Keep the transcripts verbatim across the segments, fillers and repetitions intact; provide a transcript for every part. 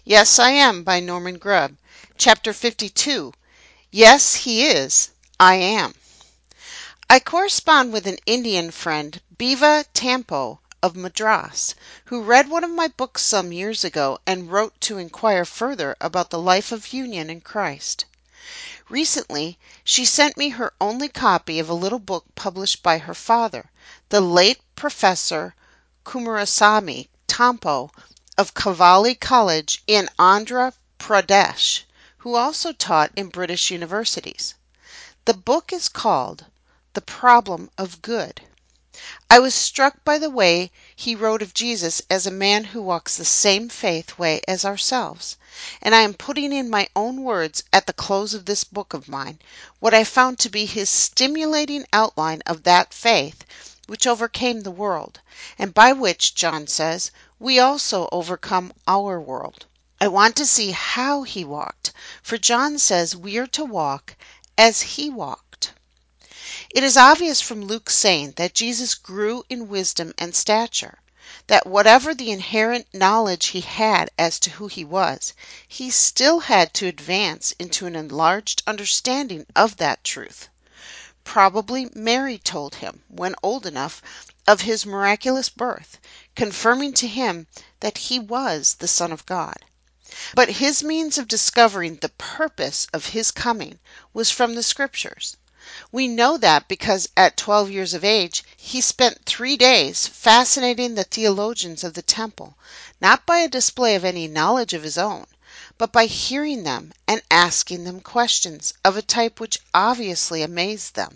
Yes, I Am by Norman Grubb. Chapter fifty-two. Yes, He is. I Am. I correspond with an Indian friend, Biva Tampo of Madras, who read one of my books some years ago and wrote to inquire further about the life of union in Christ. Recently, she sent me her only copy of a little book published by her father, the late Professor Kumarasamy Tampo of Cavalli College in Andhra Pradesh, who also taught in British universities. The book is called The Problem of Good. I was struck by the way he wrote of Jesus as a man who walks the same faith way as ourselves, and I am putting in my own words at the close of this book of mine what I found to be his stimulating outline of that faith which overcame the world, and by which, John says, we also overcome our world. I want to see how he walked, for John says we are to walk as he walked. It is obvious from Luke's saying that Jesus grew in wisdom and stature, that whatever the inherent knowledge he had as to who he was, he still had to advance into an enlarged understanding of that truth. Probably Mary told him, when old enough, of his miraculous birth, confirming to him that he was the Son of God. But his means of discovering the purpose of his coming was from the Scriptures. We know that because at twelve years of age he spent three days fascinating the theologians of the temple, not by a display of any knowledge of his own, but by hearing them and asking them questions of a type which obviously amazed them.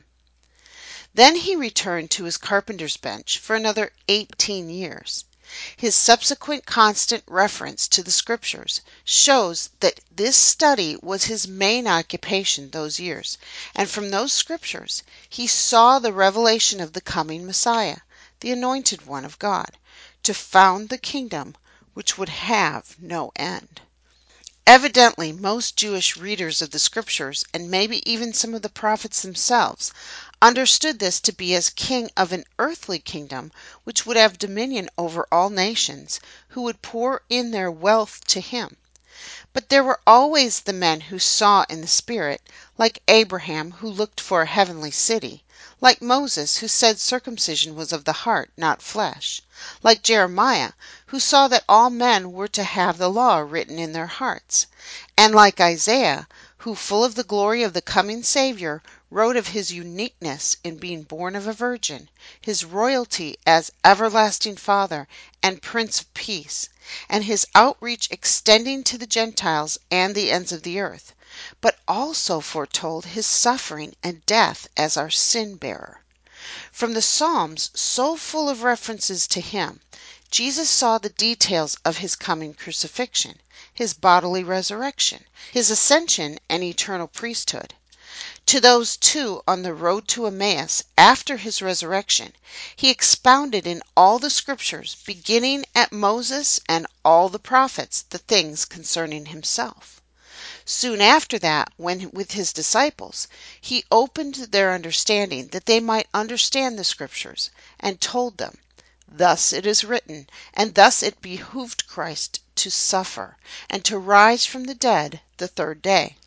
Then he returned to his carpenter's bench for another eighteen years. His subsequent constant reference to the Scriptures shows that this study was his main occupation those years, and from those Scriptures he saw the revelation of the coming Messiah, the Anointed One of God, to found the kingdom which would have no end. Evidently, most Jewish readers of the Scriptures, and maybe even some of the prophets themselves, understood this to be as king of an earthly kingdom which would have dominion over all nations, who would pour in their wealth to him. But there were always the men who saw in the Spirit, like Abraham, who looked for a heavenly city, like Moses, who said circumcision was of the heart, not flesh, like Jeremiah, who saw that all men were to have the law written in their hearts, and like Isaiah, who, full of the glory of the coming Savior, wrote of his uniqueness in being born of a virgin, his royalty as everlasting Father and Prince of Peace, and his outreach extending to the Gentiles and the ends of the earth, but also foretold his suffering and death as our sin-bearer. From the Psalms, so full of references to him, Jesus saw the details of his coming crucifixion, his bodily resurrection, his ascension and eternal priesthood. To those two on the road to Emmaus after his resurrection, he expounded in all the Scriptures, beginning at Moses and all the prophets, the things concerning himself. Soon after that, when with his disciples, he opened their understanding that they might understand the Scriptures, and told them, "Thus it is written, and thus it behooved Christ to suffer, and to rise from the dead the third day."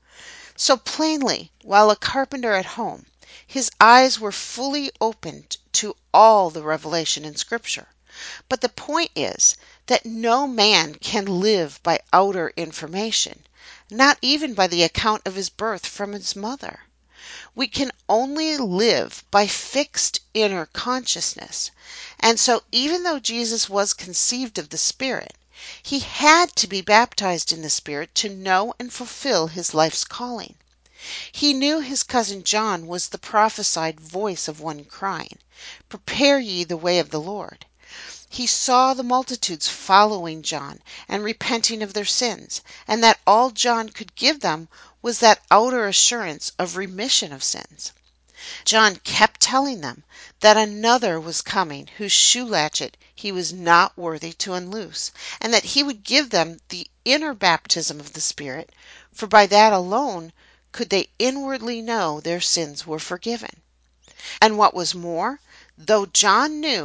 So plainly, while a carpenter at home, his eyes were fully opened to all the revelation in Scripture. But the point is that no man can live by outer information, not even by the account of his birth from his mother. We can only live by fixed inner consciousness. And so even though Jesus was conceived of the Spirit, he had to be baptized in the Spirit to know and fulfill his life's calling. He knew his cousin John was the prophesied voice of one crying, "Prepare ye the way of the Lord." He saw the multitudes following John and repenting of their sins, and that all John could give them was that outer assurance of remission of sins. John kept telling them that another was coming whose shoe latchet he was not worthy to unloose, and that he would give them the inner baptism of the Spirit, for by that alone could they inwardly know their sins were forgiven. And what was more, though John knew,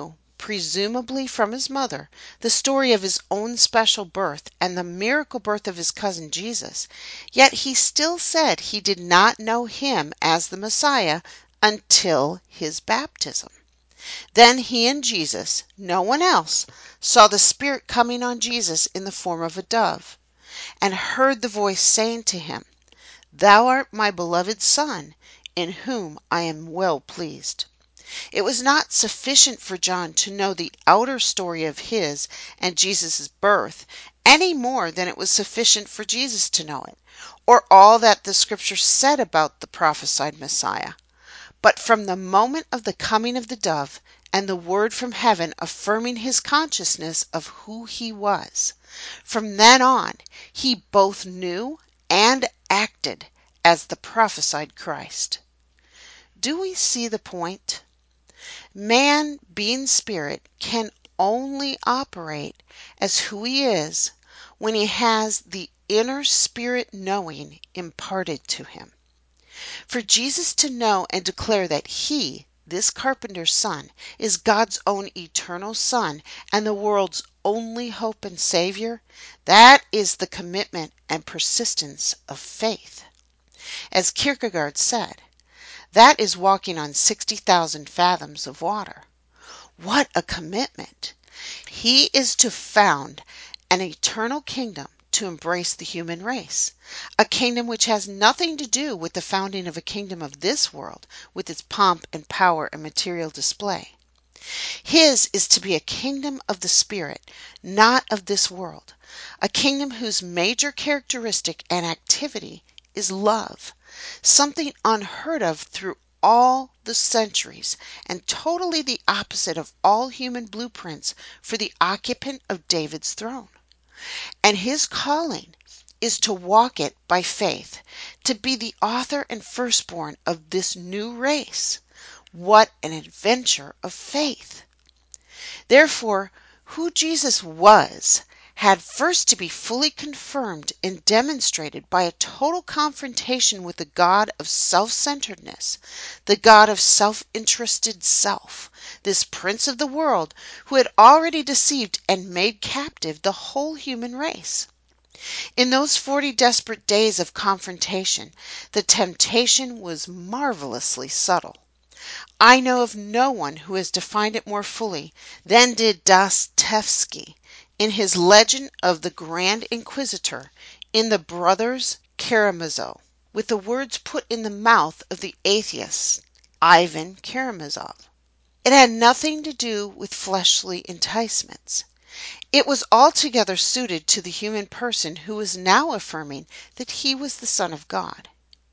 presumably from his mother, the story of his own special birth and the miracle birth of his cousin Jesus, yet he still said he did not know him as the Messiah until his baptism. Then he and Jesus, no one else, saw the Spirit coming on Jesus in the form of a dove, and heard the voice saying to him, "Thou art my beloved Son, in whom I am well pleased." It was not sufficient for John to know the outer story of his and Jesus' birth any more than it was sufficient for Jesus to know it, or all that the Scripture said about the prophesied Messiah. But from the moment of the coming of the dove and the word from heaven affirming his consciousness of who he was, from then on he both knew and acted as the prophesied Christ. Do we see the point? Man, being spirit, can only operate as who he is when he has the inner spirit knowing imparted to him. For Jesus to know and declare that he, this carpenter's son, is God's own eternal Son and the world's only hope and Savior, that is the commitment and persistence of faith. As Kierkegaard said, that is walking on sixty thousand fathoms of water. What a commitment! He is to found an eternal kingdom to embrace the human race, a kingdom which has nothing to do with the founding of a kingdom of this world with its pomp and power and material display. His is to be a kingdom of the Spirit, not of this world, a kingdom whose major characteristic and activity is love, something unheard of through all the centuries and totally the opposite of all human blueprints for the occupant of David's throne. And his calling is to walk it by faith, to be the author and firstborn of this new race. What an adventure of faith! Therefore, who Jesus was had first to be fully confirmed and demonstrated by a total confrontation with the God of self-centeredness, the God of self-interested self, this prince of the world who had already deceived and made captive the whole human race. In those forty desperate days of confrontation, the temptation was marvelously subtle. I know of no one who has defined it more fully than did Dostoevsky in his legend of the Grand Inquisitor in the Brothers Karamazov, with the words put in the mouth of the atheist Ivan Karamazov. It had nothing to do with fleshly enticements. It was altogether suited to the human person who was now affirming that he was the Son of God.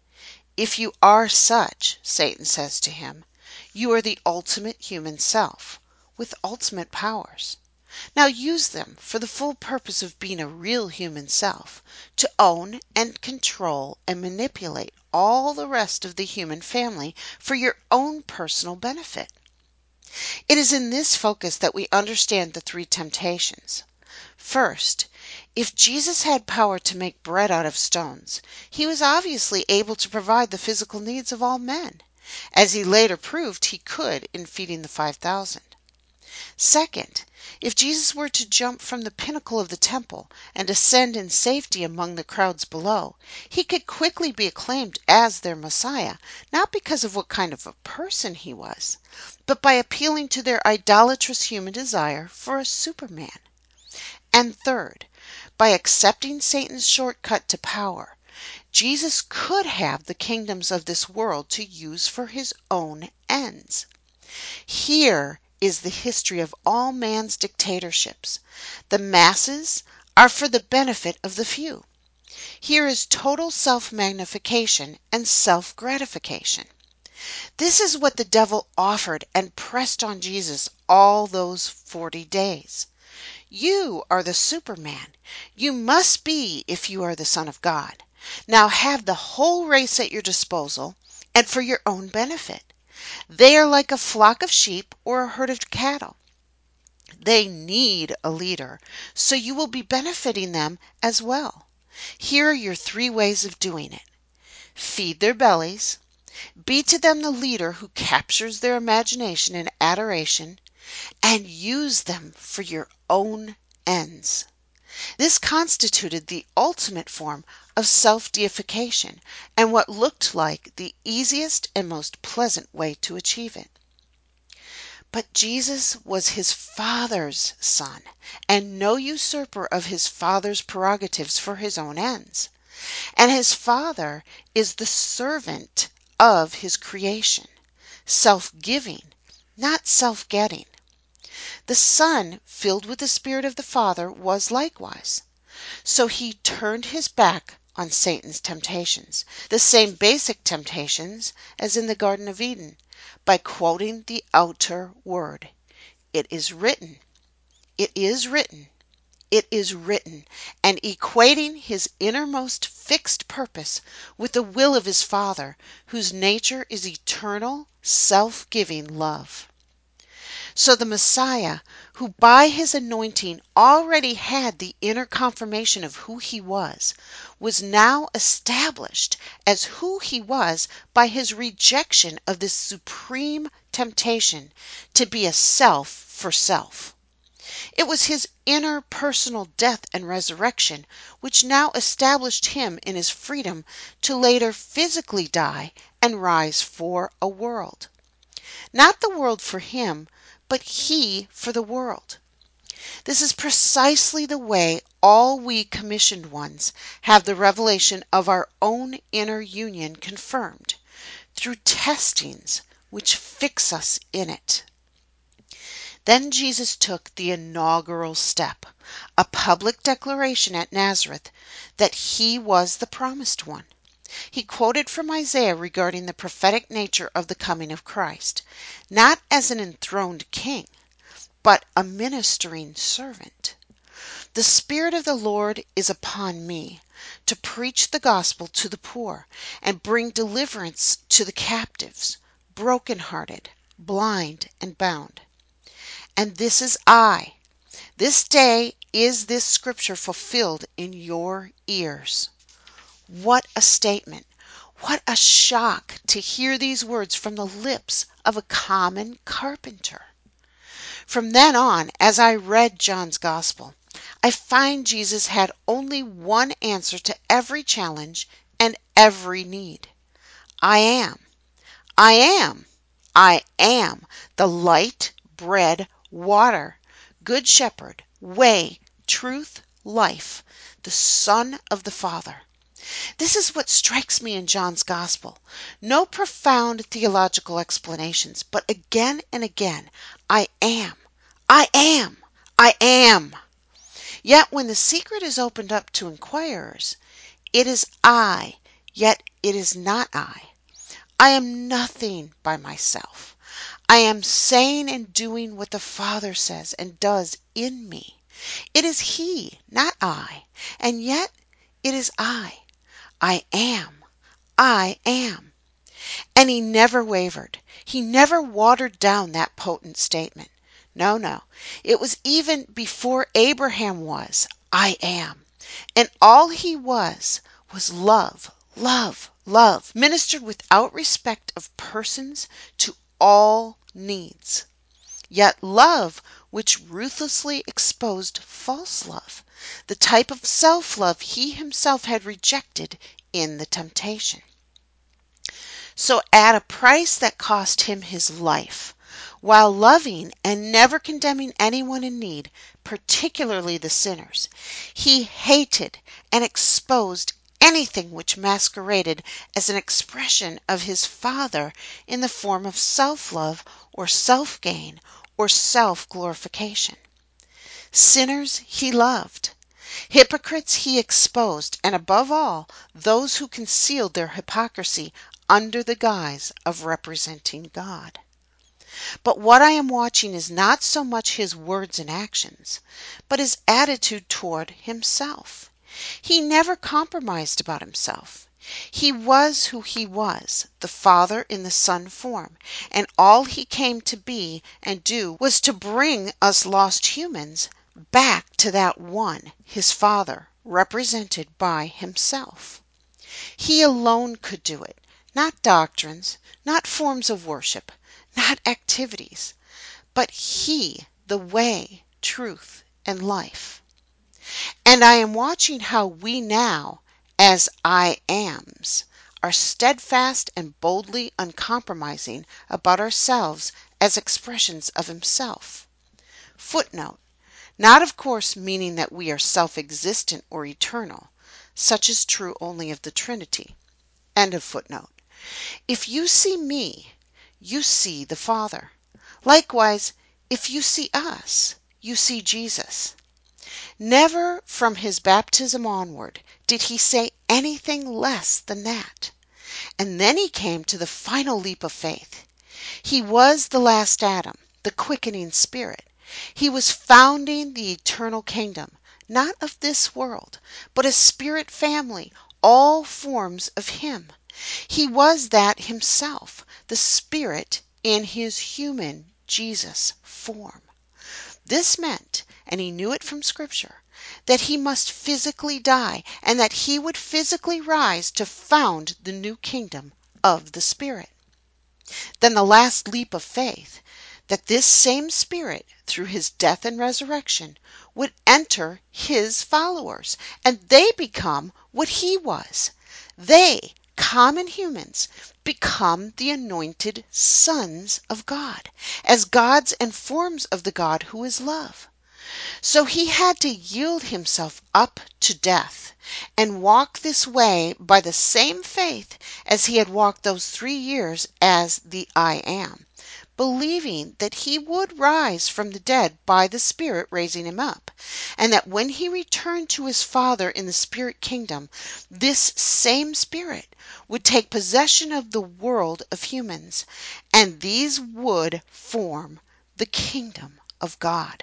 If you are such, Satan says to him, you are the ultimate human self, with ultimate powers. Now use them for the full purpose of being a real human self, to own and control and manipulate all the rest of the human family for your own personal benefit. It is in this focus that we understand the three temptations. First, if Jesus had power to make bread out of stones, he was obviously able to provide the physical needs of all men, as he later proved he could in feeding the five thousand. Second, if Jesus were to jump from the pinnacle of the temple and descend in safety among the crowds below, he could quickly be acclaimed as their Messiah, not because of what kind of a person he was, but by appealing to their idolatrous human desire for a Superman. And third, by accepting Satan's shortcut to power, Jesus could have the kingdoms of this world to use for his own ends. Here is the history of all man's dictatorships. The masses are for the benefit of the few. Here is total self-magnification and self-gratification. This is what the devil offered and pressed on Jesus all those forty days. You are the Superman. You must be if you are the Son of God. Now have the whole race at your disposal and for your own benefit. They are like a flock of sheep or a herd of cattle. They need a leader, so you will be benefiting them as well. Here are your three ways of doing it. Feed their bellies. Be to them the leader who captures their imagination and adoration. and use them for your own ends. This constituted the ultimate form of self-deification and what looked like the easiest and most pleasant way to achieve it. But Jesus was his Father's Son, and no usurper of his Father's prerogatives for his own ends. And his Father is the servant of his creation, self-giving, not self-getting. The Son, filled with the Spirit of the Father, was likewise. So he turned his back on Satan's temptations, the same basic temptations as in the Garden of Eden, by quoting the outer word. It is written, it is written, it is written, and equating his innermost fixed purpose with the will of his Father, whose nature is eternal, self-giving love. So the Messiah, who by his anointing already had the inner confirmation of who he was, was now established as who he was by his rejection of this supreme temptation to be a self for self. It was his inner personal death and resurrection which now established him in his freedom to later physically die and rise for a world. Not the world for him, but he for the world. This is precisely the way all we commissioned ones have the revelation of our own inner union confirmed, through testings which fix us in it. Then Jesus took the inaugural step, a public declaration at Nazareth that he was the promised one. He quoted from Isaiah regarding the prophetic nature of the coming of Christ, not as an enthroned king, but a ministering servant. The Spirit of the Lord is upon me, to preach the gospel to the poor, and bring deliverance to the captives, brokenhearted, blind, and bound. And this is I. This day is this scripture fulfilled in your ears. What a statement! What a shock to hear these words from the lips of a common carpenter! From then on, as I read John's Gospel, I find Jesus had only one answer to every challenge and every need. I am. I am. I am the light, bread, water, good shepherd, way, truth, life, the Son of the Father. This is what strikes me in John's Gospel. No profound theological explanations, but again and again, I am, I am, I am. Yet when the secret is opened up to inquirers, it is I, yet it is not I. I am nothing by myself. I am saying and doing what the Father says and does in me. It is He, not I, and yet it is I. I am. I am. And he never wavered. He never watered down that potent statement. No, no. It was even before Abraham was, I am. And all he was was love, love, love, ministered without respect of persons to all needs. Yet love which ruthlessly exposed false love, the type of self-love he himself had rejected in the temptation. So at a price that cost him his life, while loving and never condemning anyone in need, particularly the sinners, he hated and exposed anything which masqueraded as an expression of his Father in the form of self-love or self-gain or self-glorification. Sinners he loved. Hypocrites he exposed, and above all, those who concealed their hypocrisy under the guise of representing God. But what I am watching is not so much his words and actions, but his attitude toward himself. He never compromised about himself. He was who he was, the Father in the Son form, and all he came to be and do was to bring us lost humans back to that one, his Father, represented by himself. He alone could do it, not doctrines, not forms of worship, not activities, but He, the way, truth, and life. And I am watching how we now, as I ams, are steadfast and boldly uncompromising about ourselves as expressions of Himself. Footnote. Not, of course, meaning that we are self-existent or eternal. Such is true only of the Trinity. End of footnote. If you see me, you see the Father. Likewise, if you see us, you see Jesus. Never from his baptism onward did he say anything less than that. And then he came to the final leap of faith. He was the last Adam, the quickening Spirit. He was founding the eternal kingdom, not of this world, but a spirit family, all forms of Him. He was that Himself, the Spirit in His human Jesus form. This meant, and he knew it from Scripture, that he must physically die and that he would physically rise to found the new kingdom of the Spirit. Then the last leap of faith, that this same Spirit, through his death and resurrection, would enter his followers, and they become what he was. They, common humans, become the anointed sons of God, as gods and forms of the God who is love. So he had to yield himself up to death and walk this way by the same faith as he had walked those three years as the I Am, believing that he would rise from the dead by the Spirit raising him up, and that when he returned to his Father in the Spirit kingdom, this same Spirit would take possession of the world of humans, and these would form the kingdom of God.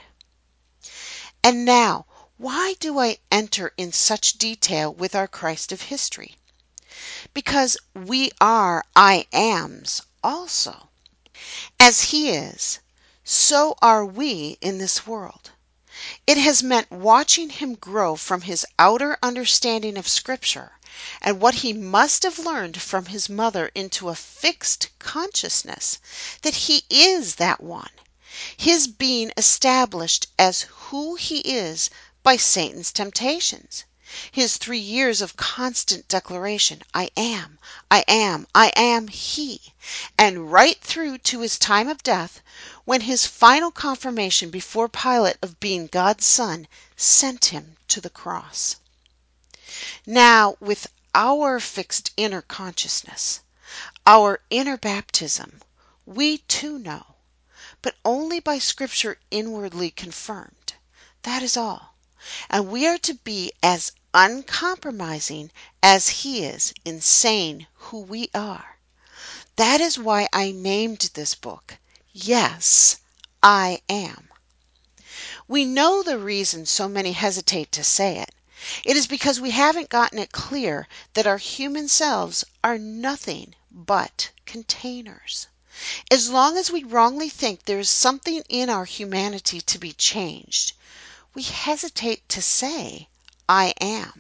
And now, why do I enter in such detail with our Christ of history? Because we are I Ams also. As He is, so are we in this world. It has meant watching him grow from his outer understanding of Scripture and what he must have learned from his mother into a fixed consciousness that he is that one. His being established as who he is by Satan's temptations. His three years of constant declaration, I am, I am, I am He, and right through to his time of death, when his final confirmation before Pilate of being God's Son sent him to the cross. Now, with our fixed inner consciousness, our inner baptism, we too know, but only by Scripture inwardly confirmed. That is all. And we are to be as uncompromising as He is in saying who we are. That is why I named this book, Yes, I Am. We know the reason so many hesitate to say it. It is because we haven't gotten it clear that our human selves are nothing but containers. As long as we wrongly think there is something in our humanity to be changed, we hesitate to say, I am.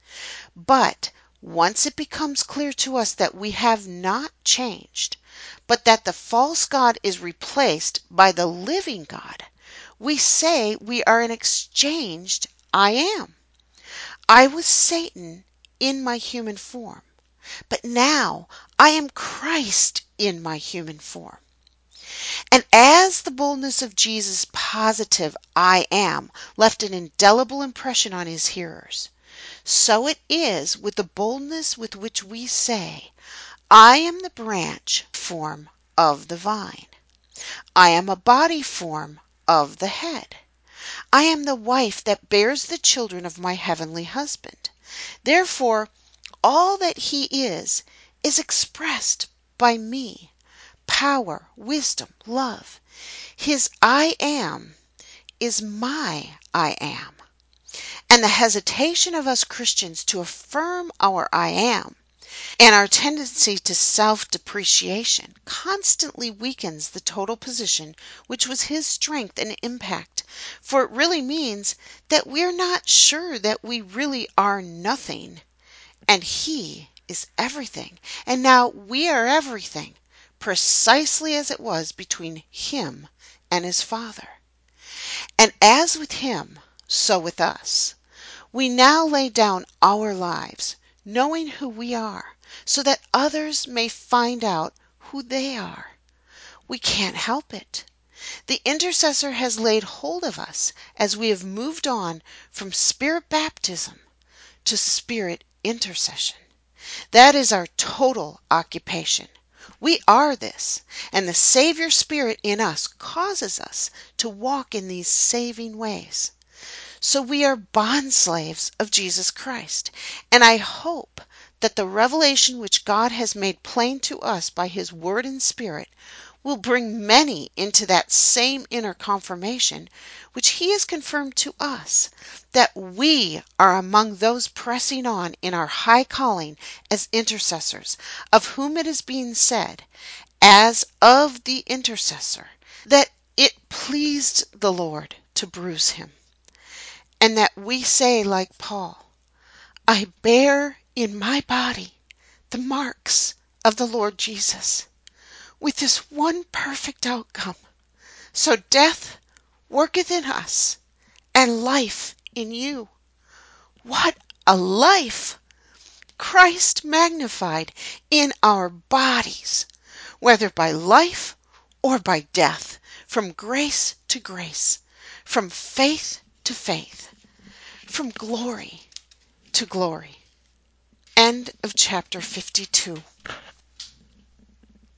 But once it becomes clear to us that we have not changed, but that the false God is replaced by the living God, we say we are an exchanged I am. I was Satan in my human form, but now I am Christ in my human form. And as the boldness of Jesus' positive I am left an indelible impression on his hearers, so it is with the boldness with which we say, I am the branch form of the vine. I am a body form of the head. I am the wife that bears the children of my heavenly husband. Therefore, all that he is, is expressed by me. Power, wisdom, love. His I am is my I am. And the hesitation of us Christians to affirm our I am and our tendency to self-depreciation constantly weakens the total position which was his strength and impact, for it really means that we're not sure that we really are nothing, and he is everything, and now we are everything, precisely as it was between him and his Father. And as with him, so with us. We now lay down our lives, knowing who we are, so that others may find out who they are. We can't help it. The intercessor has laid hold of us as we have moved on from spirit baptism to spirit intercession. That is our total occupation. We are this, and the Savior Spirit in us causes us to walk in these saving ways. So we are bondslaves of Jesus Christ, and I hope that the revelation which God has made plain to us by his Word and Spirit will bring many into that same inner confirmation which he has confirmed to us, that we are among those pressing on in our high calling as intercessors, of whom it is being said, as of the intercessor, that it pleased the Lord to bruise him. And that we say, like Paul, I bear in my body the marks of the Lord Jesus, with this one perfect outcome. So death worketh in us, and life in you. What a life! Christ magnified in our bodies, whether by life or by death, from grace to grace, from faith to faith, from glory to glory. End of chapter fifty-two.